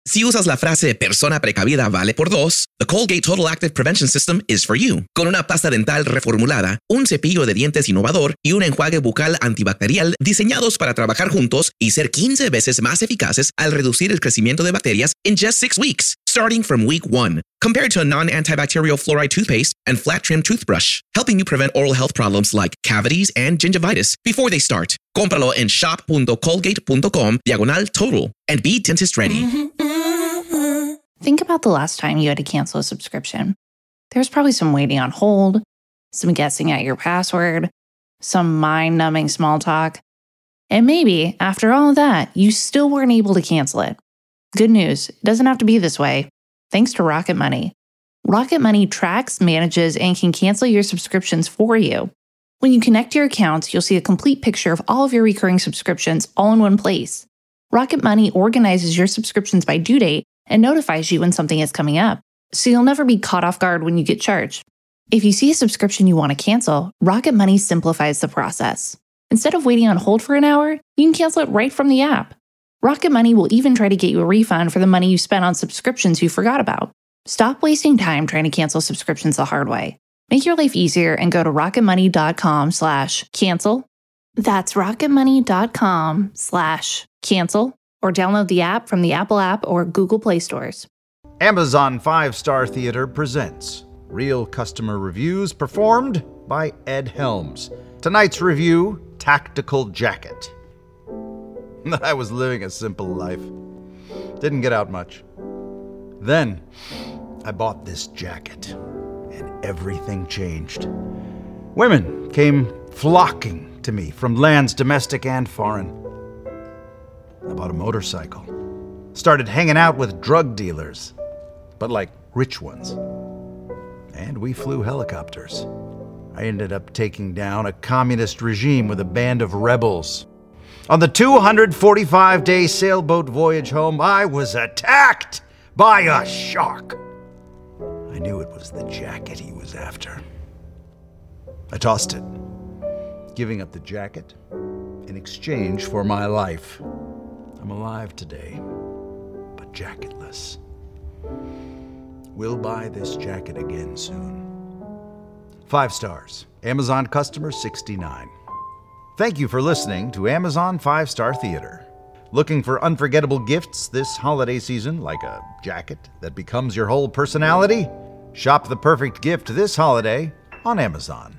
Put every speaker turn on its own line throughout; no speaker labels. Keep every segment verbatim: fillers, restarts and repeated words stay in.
Si usas la frase persona precavida vale por dos, the Colgate Total Active Prevention System is for you. Con una pasta dental reformulada, un cepillo de dientes innovador y un enjuague bucal antibacterial diseñados para trabajar juntos y ser quince veces más eficaces al reducir el crecimiento de bacterias in just six weeks, starting from week one. Compared to a non-antibacterial fluoride toothpaste and flat trim toothbrush, helping you prevent oral health problems like cavities and gingivitis before they start. Cómpralo en shop.colgate.com diagonal total and be dentist ready.
Think about the last time you had to cancel a subscription. There's probably some waiting on hold, some guessing at your password, some mind-numbing small talk, and maybe, after all of that, you still weren't able to cancel it. Good news, it doesn't have to be this way, thanks to Rocket Money. Rocket Money tracks, manages, and can cancel your subscriptions for you. When you connect your accounts, you'll see a complete picture of all of your recurring subscriptions all in one place. Rocket Money organizes your subscriptions by due date and notifies you when something is coming up, so you'll never be caught off guard when you get charged. If you see a subscription you want to cancel, Rocket Money simplifies the process. Instead of waiting on hold for an hour, you can cancel it right from the app. Rocket Money will even try to get you a refund for the money you spent on subscriptions you forgot about. Stop wasting time trying to cancel subscriptions the hard way. Make your life easier and go to rocketmoney.com slash cancel. That's rocketmoney.com slash cancel. Or download the app from the Apple App or Google Play stores.
Amazon Five Star Theater presents Real Customer Reviews performed by Ed Helms. Tonight's review, Tactical Jacket. I was living a simple life. Didn't get out much. Then, I bought this jacket, and everything changed. Women came flocking to me from lands domestic and foreign. I bought a motorcycle. Started hanging out with drug dealers, but like rich ones. And we flew helicopters. I ended up taking down a communist regime with a band of rebels. On the two hundred forty-five day sailboat voyage home, I was attacked by a shark. I knew it was the jacket he was after. I tossed it, giving up the jacket in exchange for my life. I'm alive today, but jacketless. We'll buy this jacket again soon. Five stars. Amazon customer sixty-nine. Thank you for listening to Amazon Five Star Theater. Looking for unforgettable gifts this holiday season, like a jacket that becomes your whole personality? Shop the perfect gift this holiday on Amazon.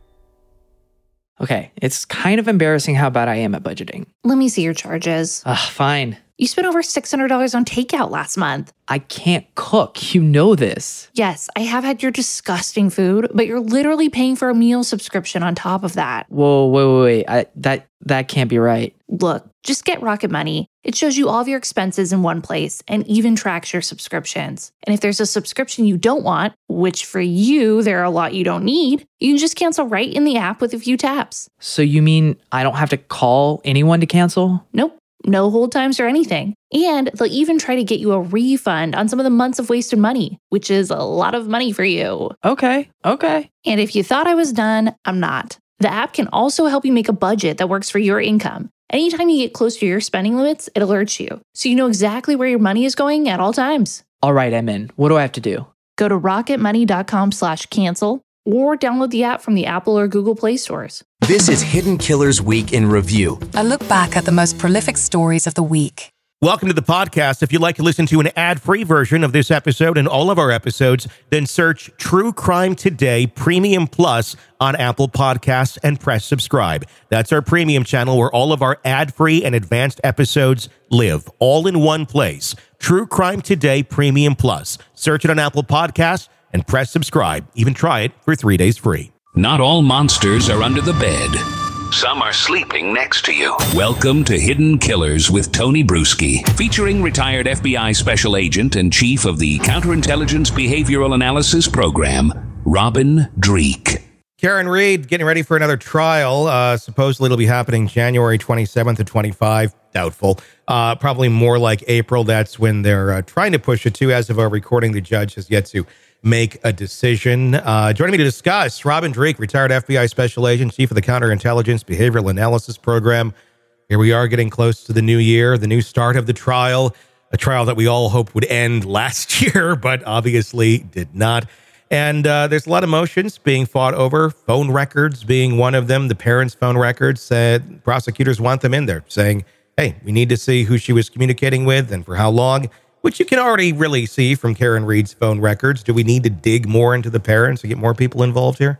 Okay, it's kind of embarrassing how bad I am at budgeting.
Let me see your charges.
Ugh, fine.
You spent over six hundred dollars on takeout last month.
I can't cook. You know this.
Yes, I have had your disgusting food, but you're literally paying for a meal subscription on top of that.
Whoa, wait, wait, wait. I, that, that can't be right.
Look, just get Rocket Money. It shows you all of your expenses in one place and even tracks your subscriptions. And if there's a subscription you don't want, which for you, there are a lot you don't need, you can just cancel right in the app with a few taps.
So you mean I don't have to call anyone to cancel?
Nope. No hold times or anything. And they'll even try to get you a refund on some of the months of wasted money, which is a lot of money for you.
Okay, okay.
And if you thought I was done, I'm not. The app can also help you make a budget that works for your income. Anytime you get close to your spending limits, it alerts you, so you know exactly where your money is going at all times.
All right, I'm in. What do I have to do?
Go to rocketmoney.com slash cancel or download the app from the Apple or Google Play stores.
This is Hidden Killers Week in Review.
A look back at the most prolific stories of the week.
Welcome to the podcast. If you'd like to listen to an ad-free version of this episode and all of our episodes, then search True Crime Today Premium Plus on Apple Podcasts and press subscribe. That's our premium channel where all of our ad-free and advanced episodes live, all in one place. True Crime Today Premium Plus. Search it on Apple Podcasts and press subscribe. Even try it for three days free.
Not all monsters are under the bed. Some are sleeping next to you. Welcome to Hidden Killers with Tony Bruschi, featuring retired F B I Special Agent and Chief of the Counterintelligence Behavioral Analysis Program, Robin Dreeke.
Karen Read getting ready for another trial. Uh, supposedly it'll be happening January twenty-seventh to twenty-fifth. Doubtful. Uh, probably more like April. That's when they're uh, trying to push it to. As of our recording, the judge has yet to make a decision. Uh, joining me to discuss, Robin Dreeke, retired F B I Special Agent, Chief of the Counterintelligence Behavioral Analysis Program. Here we are getting close to the new year, the new start of the trial. a trial that we all hoped would end last year, but obviously did not. And uh, there's a lot of motions being fought over, phone records being one of them. The parents' phone records said prosecutors want them in there, saying, hey, we need to see who she was communicating with and for how long, which you can already really see from Karen Read's phone records. Do we need to dig more into the parents to get more people involved here?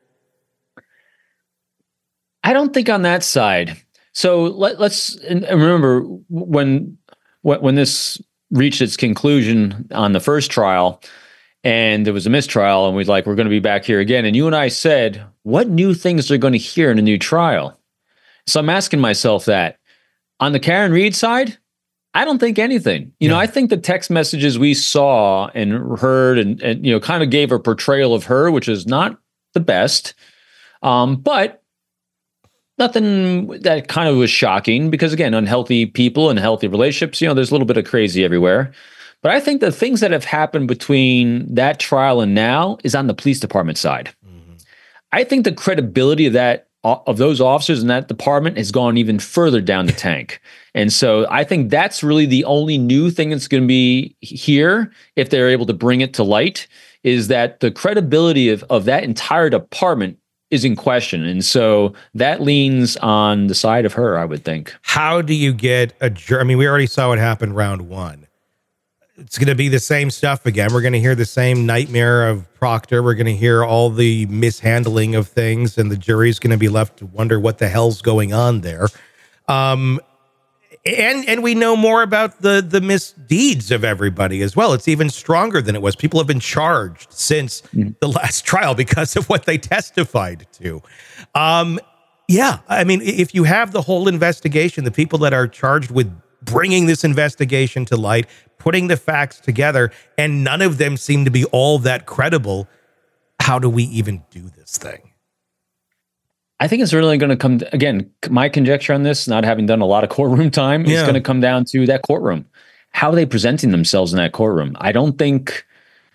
I don't think on that side. So let, let's and remember when when this reached its conclusion on the first trial, and there was a mistrial, and we like we're going to be back here again. And you and I said, what new things are going to hear in a new trial? So I'm asking myself that. On the Karen Read side, I don't think anything. You yeah. know, I think the text messages we saw and heard, and and you know, kind of gave a portrayal of her, which is not the best, um, but. Nothing that kind of was shocking because, again, unhealthy people and healthy relationships, you know, there's a little bit of crazy everywhere. But I think the things that have happened between that trial and now is on the police department side. Mm-hmm. I think the credibility of that of those officers in that department has gone even further down the tank. And so I think that's really the only new thing that's going to be here if they're able to bring it to light, is that the credibility of, of that entire department is in question. And so that leans on the side of her, I would think. How
do you get a jury? I mean, we already saw what happened round one. It's going to be the same stuff again. We're going to hear the same nightmare of Proctor. We're going to hear all the mishandling of things, and the jury's going to be left to wonder what the hell's going on there. Um, and and we know more about the the misdeeds of everybody as well. It's even stronger than it was. People have been charged since mm-hmm. the last trial because of what they testified to. Um, yeah, I mean, if you have the whole investigation, the people that are charged with bringing this investigation to light, putting the facts together, and none of them seem to be all that credible, how do we even do this thing?
I think it's really going to come, again, my conjecture on this, not having done a lot of courtroom time, yeah. is going to come down to that courtroom. How are they presenting themselves in that courtroom? I don't think,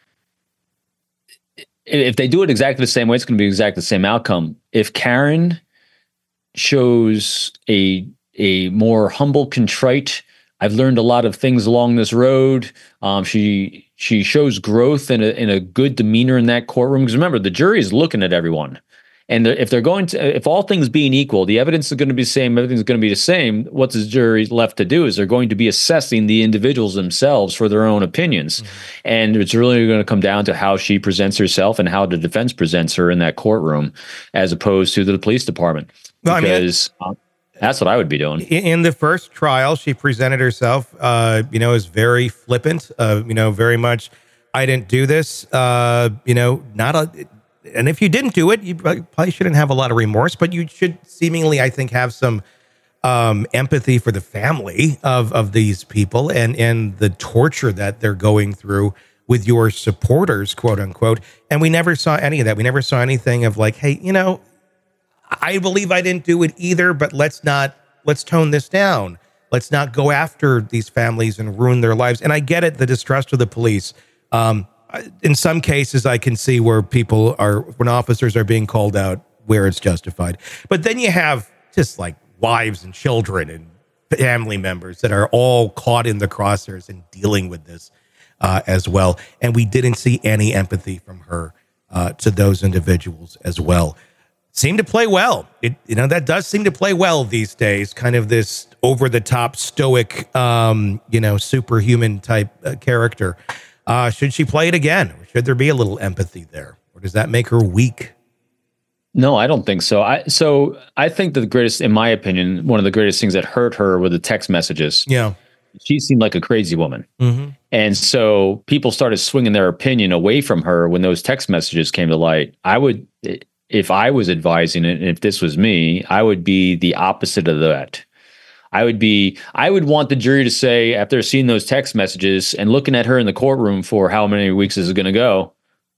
if they do it exactly the same way, it's going to be exactly the same outcome. If Karen shows a a more humble, contrite, I've learned a lot of things along this road, um, she she shows growth and a, in a good demeanor in that courtroom. Because remember, the jury is looking at everyone. And if they're going to, if all things being equal, the evidence is going to be the same, everything's going to be the same, what the jury left to do is they're going to be assessing the individuals themselves for their own opinions. Mm-hmm. And it's really going to come down to how she presents herself and how the defense presents her in that courtroom, as opposed to the police department. Well, because I mean, um, that's what I would be doing.
In the first trial, she presented herself, uh, you know, as very flippant, uh, you know, very much, I didn't do this, uh, you know, not a... And if you didn't do it, you probably shouldn't have a lot of remorse, but you should seemingly, I think, have some um, empathy for the family of, of these people and, and the torture that they're going through with your supporters, quote unquote. And we never saw any of that. We never saw anything of like, hey, you know, I believe I didn't do it either, but let's not, let's tone this down. Let's not go after these families and ruin their lives. And I get it, the distrust of the police. Um, In some cases, I can see where people are, when officers are being called out, where it's justified. But then you have just like wives and children and family members that are all caught in the crosshairs and dealing with this uh, as well. And we didn't see any empathy from her uh, to those individuals as well. Seemed to play well. It, you know, that does seem to play well these days. Kind of this over the top, stoic, um, you know, superhuman type uh, character. Uh, should she play it again? Or should there be a little empathy there? Or does that make her weak?
No, I don't think so. I so I think that the greatest, in my opinion, one of the greatest things that hurt her were the text messages.
Yeah.
She seemed like a crazy woman.
Mm-hmm.
And so people started swinging their opinion away from her when those text messages came to light. I would, if I was advising it, and if this was me, I would be the opposite of that. I would be, I would want the jury to say, after seeing those text messages and looking at her in the courtroom for how many weeks this is going to go,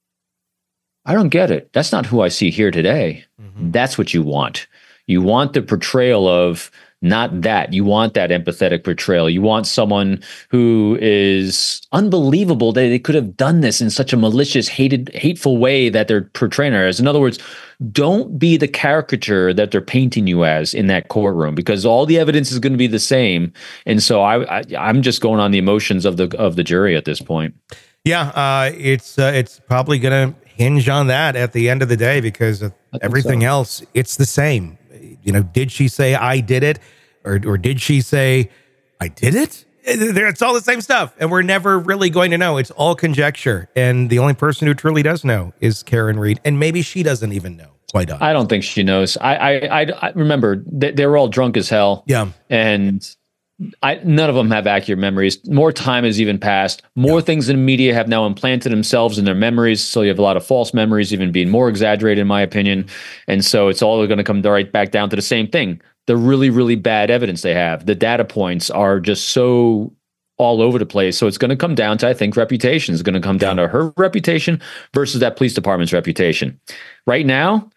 I don't get it. That's not who I see here today. Mm-hmm. That's what you want. You want the portrayal of not that. You want that empathetic portrayal. You want someone who is unbelievable that they could have done this in such a malicious, hated, hateful way that they're portraying her as. In other words, don't be the caricature that they're painting you as in that courtroom, because all the evidence is going to be the same. And so I, I I'm just going on the emotions of the of the jury at this point.
Yeah, uh, it's uh, it's probably going to hinge on that at the end of the day, because everything so. else, it's the same. You know, did she say I did it, or or did she say I did it? It's all the same stuff, and we're never really going to know. It's all conjecture, and the only person who truly does know is Karen Read, and maybe she doesn't even know. Quite honest.
I don't think she knows. I I, I, I remember they, they were all drunk as hell.
Yeah,
and I none of them have accurate memories. More time has even passed. More yeah. things in the media have now implanted themselves in their memories, so you have a lot of false memories, even being more exaggerated, in my opinion. And so it's all going to come right back down to the same thing. The really, really bad evidence they have. The data points are just so all over the place. So it's going to come down to, I think, reputation. It's going to come down to her reputation versus that police department's reputation. Right now,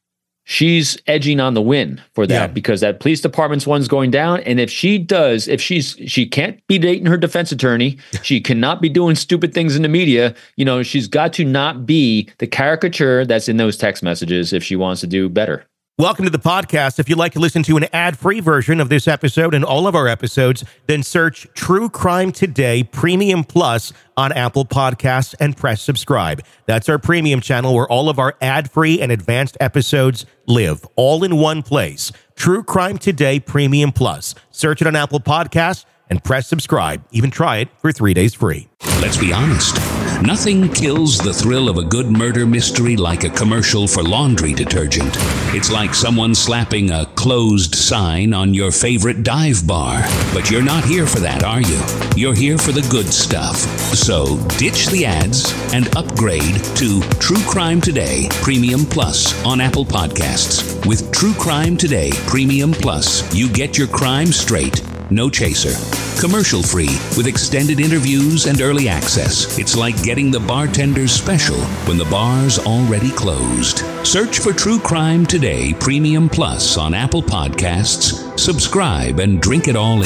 she's edging on the win for that yeah. because that police department's one's going down. And if she does, if she's, she can't be dating her defense attorney, she cannot be doing stupid things in the media. You know, she's got to not be the caricature that's in those text messages if she wants to do better.
Welcome to the podcast. If you'd like to listen to an ad-free version of this episode and all of our episodes, then search True Crime Today Premium Plus on Apple Podcasts and press subscribe. That's our premium channel where all of our ad-free and advanced episodes live, all in one place. True Crime Today Premium Plus. Search it on Apple Podcasts and press subscribe. Even try it for three days free.
Let's be honest. Nothing kills the thrill of a good murder mystery like a commercial for laundry detergent. It's like someone slapping a closed sign on your favorite dive bar. But you're not here for that, are you? You're here for the good stuff. So ditch the ads and upgrade to True Crime Today Premium Plus on Apple Podcasts. With True Crime Today Premium Plus, you get your crime straight. No chaser. Commercial free with extended interviews and early access. It's like getting the bartender's special when the bar's already closed. Search for True Crime Today Premium Plus on Apple Podcasts. Subscribe and drink it all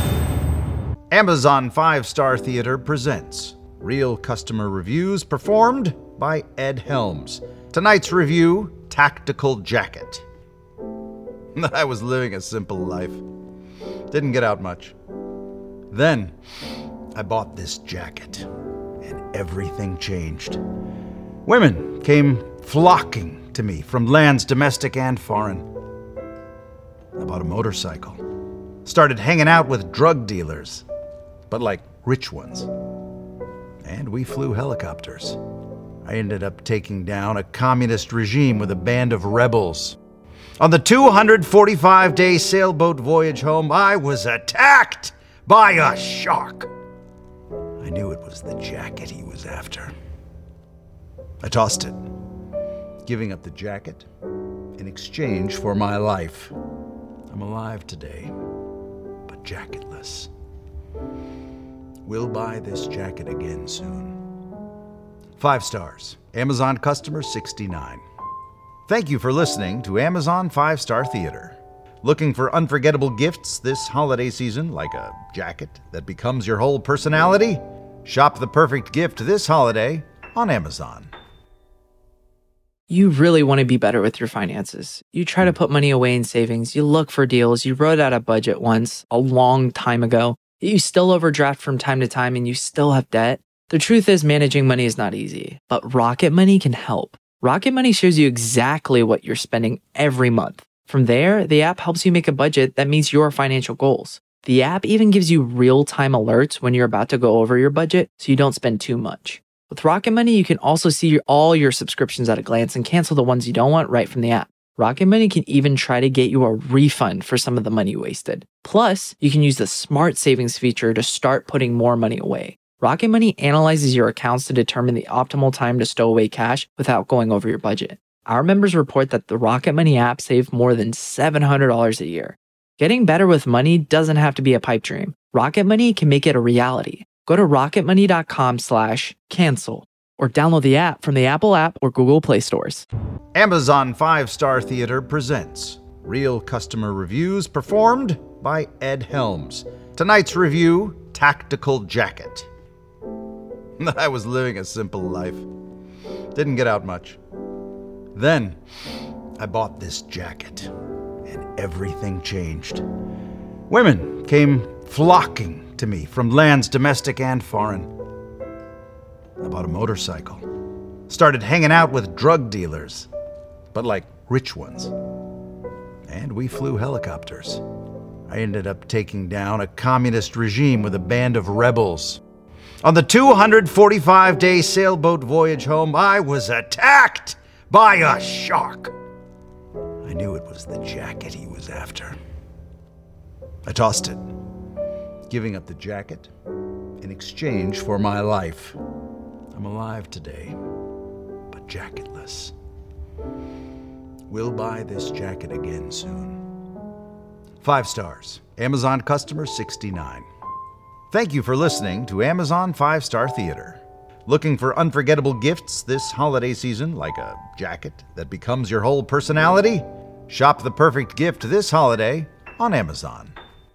in.
Amazon Five Star Theater presents Real Customer Reviews performed by Ed Helms. Tonight's review, Tactical Jacket. I was living a simple life. Didn't get out much. Then, I bought this jacket, and everything changed. Women came flocking to me from lands domestic and foreign. I bought a motorcycle. Started hanging out with drug dealers, but like rich ones. And we flew helicopters. I ended up taking down a communist regime with a band of rebels. On the two hundred forty-five day sailboat voyage home, I was attacked by a shark. I knew it was the jacket he was after. I tossed it, giving up the jacket in exchange for my life. I'm alive today, but jacketless. We'll buy this jacket again soon. Five stars. Amazon customer sixty-nine. Thank you for listening to Amazon Five Star Theater. Looking for unforgettable gifts this holiday season, like a jacket that becomes your whole personality? Shop the perfect gift this holiday on Amazon.
You really want to be better with your finances. You try to put money away in savings. You look for deals. You wrote out a budget once, a long time ago. You still overdraft from time to time and you still have debt. The truth is, managing money is not easy, but Rocket Money can help. Rocket Money shows you exactly what you're spending every month. From there, the app helps you make a budget that meets your financial goals. The app even gives you real-time alerts when you're about to go over your budget so you don't spend too much. With Rocket Money, you can also see all your subscriptions at a glance and cancel the ones you don't want right from the app. Rocket Money can even try to get you a refund for some of the money you wasted. Plus, you can use the Smart Savings feature to start putting more money away. Rocket Money analyzes your accounts to determine the optimal time to stow away cash without going over your budget. Our members report that the Rocket Money app saved more than seven hundred dollars a year. Getting better with money doesn't have to be a pipe dream. Rocket Money can make it a reality. Go to rocketmoney.com slash cancel or download the app from the Apple app or Google Play stores.
Amazon Five Star Theater presents Real customer reviews performed by Ed Helms. Tonight's review, Tactical Jacket. I was living a simple life. Didn't get out much. Then, I bought this jacket, and everything changed. Women came flocking to me from lands domestic and foreign. I bought a motorcycle. Started hanging out with drug dealers, but like rich ones. And we flew helicopters. I ended up taking down a communist regime with a band of rebels. On the two hundred forty-five day sailboat voyage home, I was attacked by a shark. I knew it was the jacket he was after. I tossed it, giving up the jacket in exchange for my life. I'm alive today, but jacketless. We'll buy this jacket again soon. Five stars. Amazon customer sixty-nine. Thank you for listening to Amazon Five Star Theater. Looking for unforgettable gifts this holiday season, like a jacket that becomes your whole personality? Shop the perfect gift this holiday on Amazon.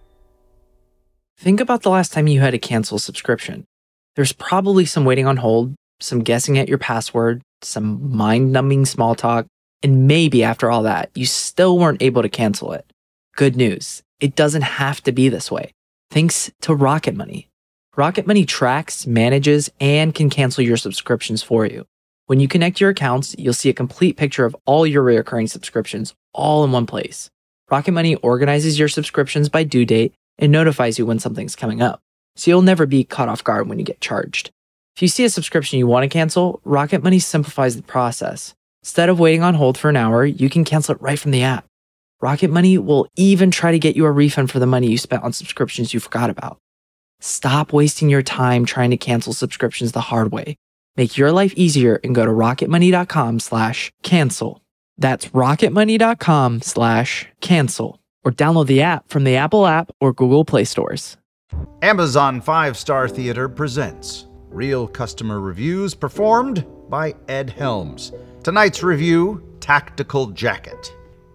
Think about the last time you had to cancel a subscription. There's probably some waiting on hold, some guessing at your password, some mind-numbing small talk, and maybe after all that, you still weren't able to cancel it. Good news, it doesn't have to be this way. Thanks to Rocket Money. Rocket Money tracks, manages, and can cancel your subscriptions for you. When you connect your accounts, you'll see a complete picture of all your recurring subscriptions all in one place. Rocket Money organizes your subscriptions by due date and notifies you when something's coming up, so you'll never be caught off guard when you get charged. If you see a subscription you want to cancel, Rocket Money simplifies the process. Instead of waiting on hold for an hour, you can cancel it right from the app. Rocket Money will even try to get you a refund for the money you spent on subscriptions you forgot about. Stop wasting your time trying to cancel subscriptions the hard way. Make your life easier and go to rocketmoney.com slash cancel. That's rocketmoney.com slash cancel. Or download the app from the Apple app or Google Play stores.
Amazon Five Star Theater presents Real Customer Reviews performed by Ed Helms. Tonight's review, Tactical Jacket.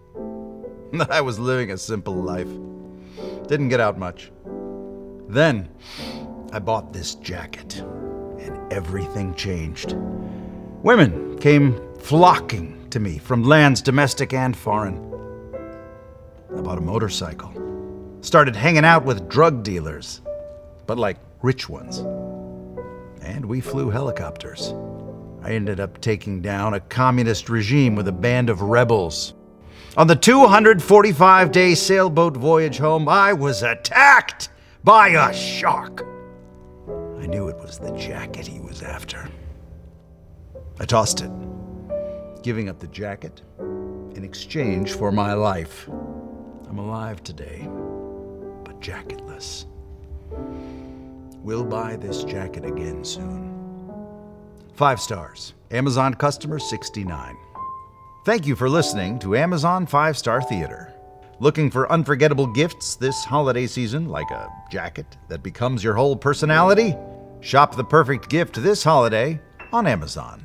I was living a simple life. Didn't get out much. Then, I bought this jacket, and everything changed. Women came flocking to me from lands domestic and foreign. I bought a motorcycle. Started hanging out with drug dealers, but like rich ones. And we flew helicopters. I ended up taking down a communist regime with a band of rebels. On the two hundred forty-five day sailboat voyage home, I was attacked by a shark. I knew it was the jacket he was after. I tossed it, giving up the jacket in exchange for my life. I'm alive today, but jacketless. We'll buy this jacket again soon. Five stars. Amazon customer sixty-nine. Thank you for listening to Amazon Five Star Theater. Looking for unforgettable gifts this holiday season, like a jacket that becomes your whole personality? Shop the perfect gift this holiday on Amazon.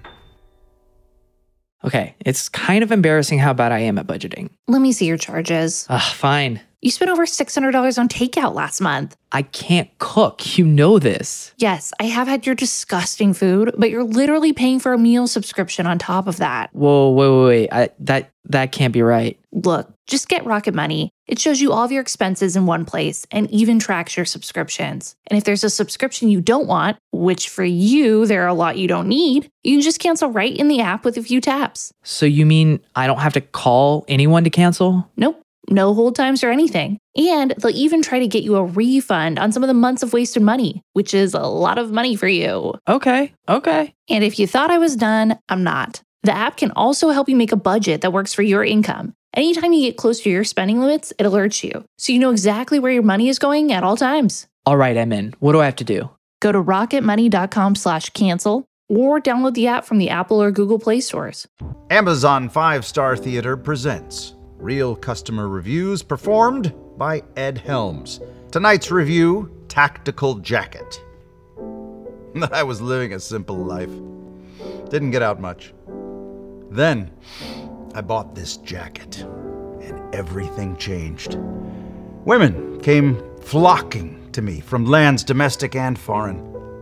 Okay, it's kind of embarrassing how bad I am at budgeting.
Let me see your charges.
Ugh, fine.
You spent over six hundred dollars on takeout last month.
I can't cook. You know this.
Yes, I have had your disgusting food, but you're literally paying for a meal subscription on top of that.
Whoa, wait, wait, wait. I, that, that can't be right.
Look, just get Rocket Money. It shows you all of your expenses in one place and even tracks your subscriptions. And if there's a subscription you don't want, which for you, there are a lot you don't need, you can just cancel right in the app with a few taps.
So you mean I don't have to call anyone to cancel?
Nope. No hold times or anything. And they'll even try to get you a refund on some of the months of wasted money, which is a lot of money for you.
Okay, okay.
And if you thought I was done, I'm not. The app can also help you make a budget that works for your income. Anytime you get close to your spending limits, it alerts you, so you know exactly where your money is going at all times.
All right, I'm in. What do I have to do?
Go to rocketmoney.com slash cancel or download the app from the Apple or Google Play stores.
Amazon Five Star Theater presents Real Customer Reviews performed by Ed Helms. Tonight's review, Tactical Jacket. I was living a simple life. Didn't get out much. Then, I bought this jacket, and everything changed. Women came flocking to me from lands domestic and foreign.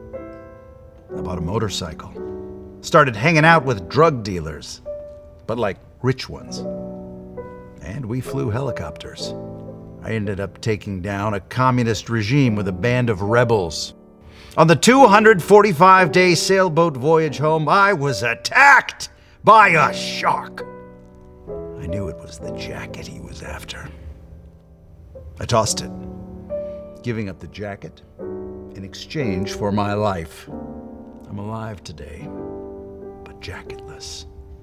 I bought a motorcycle. Started hanging out with drug dealers, but like rich ones. And we flew helicopters. I ended up taking down a communist regime with a band of rebels. On the two hundred forty-five day sailboat voyage home, I was attacked by a shark. I knew it was the jacket he was after. I tossed it, giving up the jacket in exchange for my life. I'm alive today, but jacketless.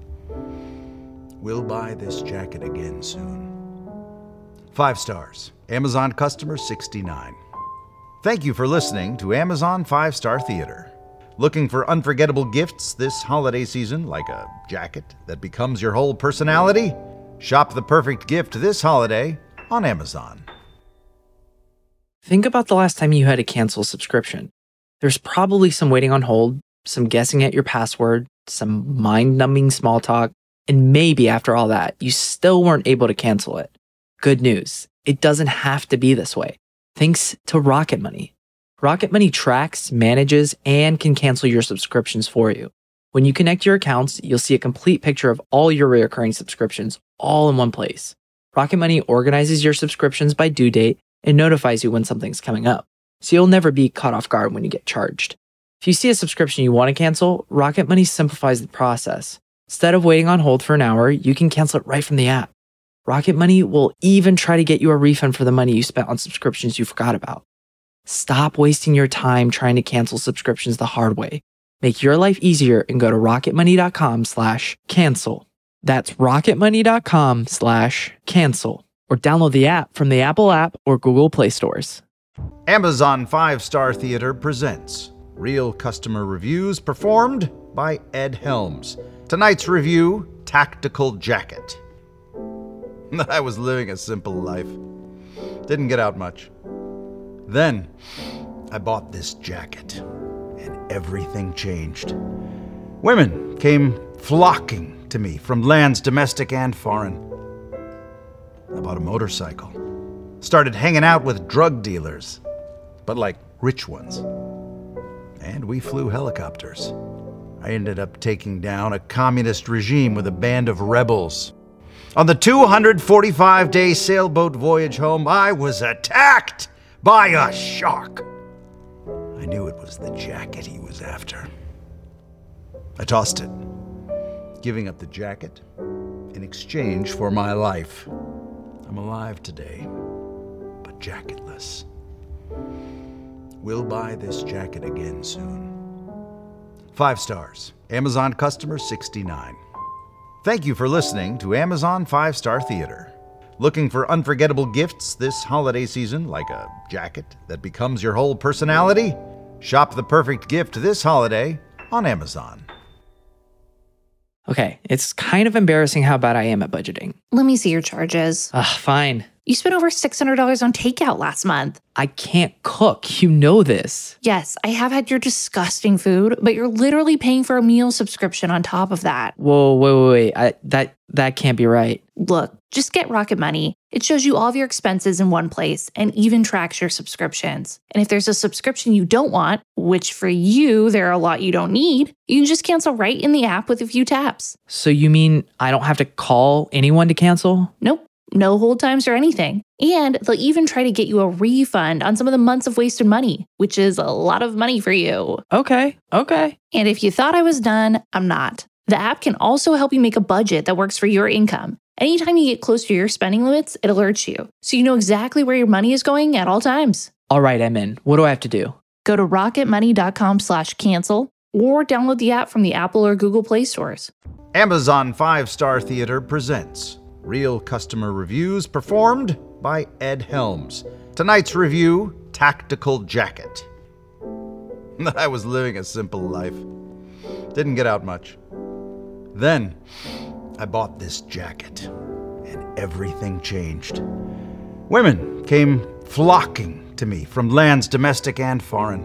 We'll buy this jacket again soon. Five stars. Amazon customer sixty-nine. Thank you for listening to Amazon Five Star Theater. Looking for unforgettable gifts this holiday season, like a jacket that becomes your whole personality? Shop the perfect gift this holiday on Amazon.
Think about the last time you had to cancel a subscription. There's probably some waiting on hold, some guessing at your password, some mind-numbing small talk, and maybe after all that, you still weren't able to cancel it. Good news, it doesn't have to be this way. Thanks to Rocket Money. Rocket Money tracks, manages, and can cancel your subscriptions for you. When you connect your accounts, you'll see a complete picture of all your recurring subscriptions all in one place. Rocket Money organizes your subscriptions by due date and notifies you when something's coming up, so you'll never be caught off guard when you get charged. If you see a subscription you want to cancel, Rocket Money simplifies the process. Instead of waiting on hold for an hour, you can cancel it right from the app. Rocket Money will even try to get you a refund for the money you spent on subscriptions you forgot about. Stop wasting your time trying to cancel subscriptions the hard way. Make your life easier and go to rocketmoney.com slash cancel. That's rocketmoney.com slash cancel. Or download the app from the Apple app or Google Play stores.
Amazon Five Star Theater presents real customer reviews performed by Ed Helms. Tonight's review, Tactical Jacket. I was living a simple life. Didn't get out much. Then, I bought this jacket, and everything changed. Women came flocking to me from lands domestic and foreign. I bought a motorcycle. Started hanging out with drug dealers, but like rich ones. And we flew helicopters. I ended up taking down a communist regime with a band of rebels. On the two hundred forty-five day sailboat voyage home, I was attacked by a shark. I knew it was the jacket he was after. I tossed it, giving up the jacket in exchange for my life. I'm alive today, but jacketless. We'll buy this jacket again soon. Five stars. Amazon customer sixty-nine. Thank you for listening to Amazon Five Star Theater. Looking for unforgettable gifts this holiday season, like a jacket that becomes your whole personality? Shop the perfect gift this holiday on Amazon.
Okay, it's kind of embarrassing how bad I am at budgeting.
Let me see your charges.
Ugh, fine.
You spent over six hundred dollars on takeout last month.
I can't cook. You know this.
Yes, I have had your disgusting food, but you're literally paying for a meal subscription on top of that.
Whoa, wait, wait, wait. I, that, that can't be right.
Look, just get Rocket Money. It shows you all of your expenses in one place and even tracks your subscriptions. And if there's a subscription you don't want, which for you, there are a lot you don't need, you can just cancel right in the app with a few taps.
So you mean I don't have to call anyone to cancel?
Nope. No hold times or anything. And they'll even try to get you a refund on some of the months of wasted money, which is a lot of money for you.
Okay, okay.
And if you thought I was done, I'm not. The app can also help you make a budget that works for your income. Anytime you get close to your spending limits, it alerts you, so you know exactly where your money is going at all times.
All right, I'm in. What do I have to do?
Go to rocketmoney.com slash cancel or download the app from the Apple or Google Play stores.
Amazon Five Star Theater presents real customer reviews performed by Ed Helms. Tonight's review, Tactical Jacket. I was living a simple life. Didn't get out much. Then, I bought this jacket, and everything changed. Women came flocking to me from lands domestic and foreign.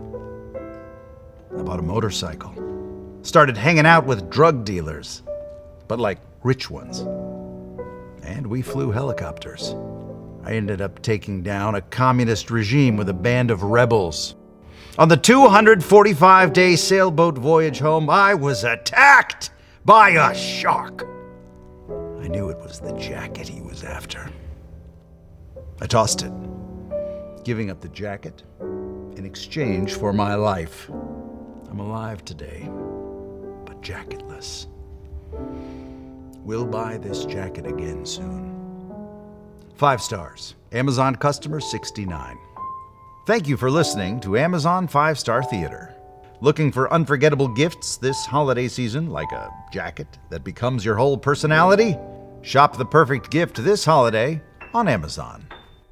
I bought a motorcycle. Started hanging out with drug dealers, but like rich ones. and we flew helicopters. I ended up taking down a communist regime with a band of rebels. On the two hundred forty-five day sailboat voyage home, I was attacked by a shark. I knew it was the jacket he was after. I tossed it, giving up the jacket in exchange for my life. I'm alive today, but jacketless. We'll buy this jacket again soon. Five stars. Amazon customer sixty-nine. Thank you for listening to Amazon Five Star Theater. Looking for unforgettable gifts this holiday season, like a jacket that becomes your whole personality? Shop the perfect gift this holiday on Amazon.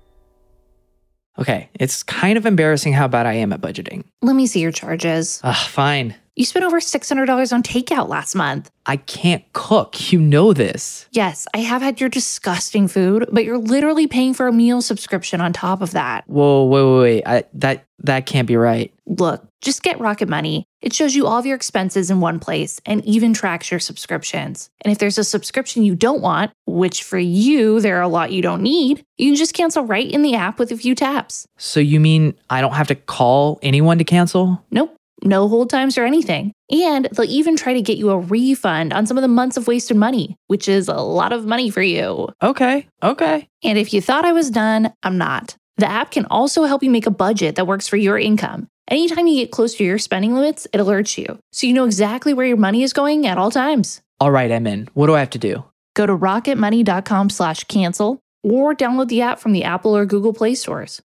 Okay, it's kind of embarrassing how bad I am at budgeting.
Let me see your charges.
Ugh, fine.
You spent over six hundred dollars on takeout last month.
I can't cook. You know this.
Yes, I have had your disgusting food, but you're literally paying for a meal subscription on top of that.
Whoa, wait, wait, wait. I, that, that can't be right.
Look, just get Rocket Money. It shows you all of your expenses in one place and even tracks your subscriptions. And if there's a subscription you don't want, which for you, there are a lot you don't need, you can just cancel right in the app with a few taps.
So you mean I don't have to call anyone to cancel?
Nope. No hold times or anything. And they'll even try to get you a refund on some of the months of wasted money, which is a lot of money for you.
Okay, okay.
And if you thought I was done, I'm not. The app can also help you make a budget that works for your income. Anytime you get close to your spending limits, it alerts you, so you know exactly where your money is going at all times.
All right, I'm in. What do I have to do?
Go to rocketmoney.com slash cancel or download the app from the Apple or Google Play stores.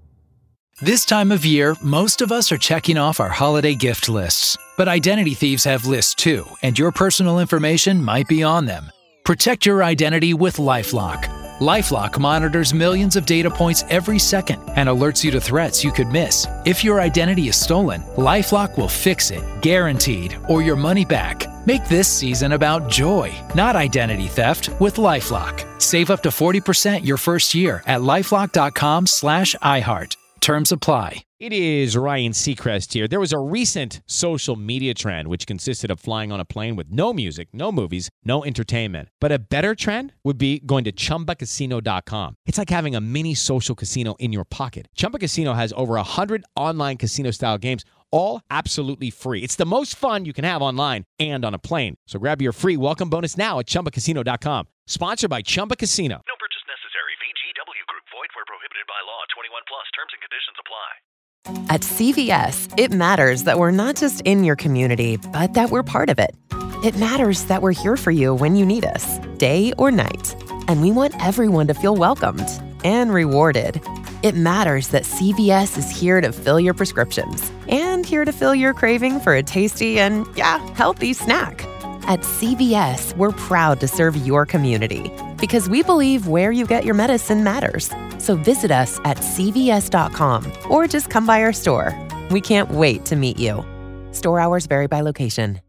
This time of year, most of us are checking off our holiday gift lists. But identity thieves have lists too, and your personal information might be on them. Protect your identity with LifeLock. LifeLock monitors millions of data points every second and alerts you to threats you could miss. If your identity is stolen, LifeLock will fix it, guaranteed, or your money back. Make this season about joy, not identity theft, with LifeLock. Save up to forty percent your first year at LifeLock.com slash iHeart. Terms apply.
It is Ryan Seacrest here. There was a recent social media trend which consisted of flying on a plane with no music, no movies, no entertainment. But a better trend would be going to Chumba Casino dot com. It's like having a mini social casino in your pocket. Chumba Casino has over one hundred online casino-style games, all absolutely free. It's the most fun you can have online and on a plane. So grab your free welcome bonus now at Chumba Casino dot com. Sponsored by Chumba Casino.
No purchase necessary. V G W Group. Void where prohibited by law. twenty-one plus. Terms and conditions apply.
At C V S, it matters that we're not just in your community, but that we're part of it. It matters that we're here for you when you need us, day or night. And we want everyone to feel welcomed and rewarded. It matters that C V S is here to fill your prescriptions and here to fill your craving for a tasty and, yeah, healthy snack. At C V S, we're proud to serve your community because we believe where you get your medicine matters. So visit us at C V S dot com or just come by our store. We can't wait to meet you. Store hours vary by location.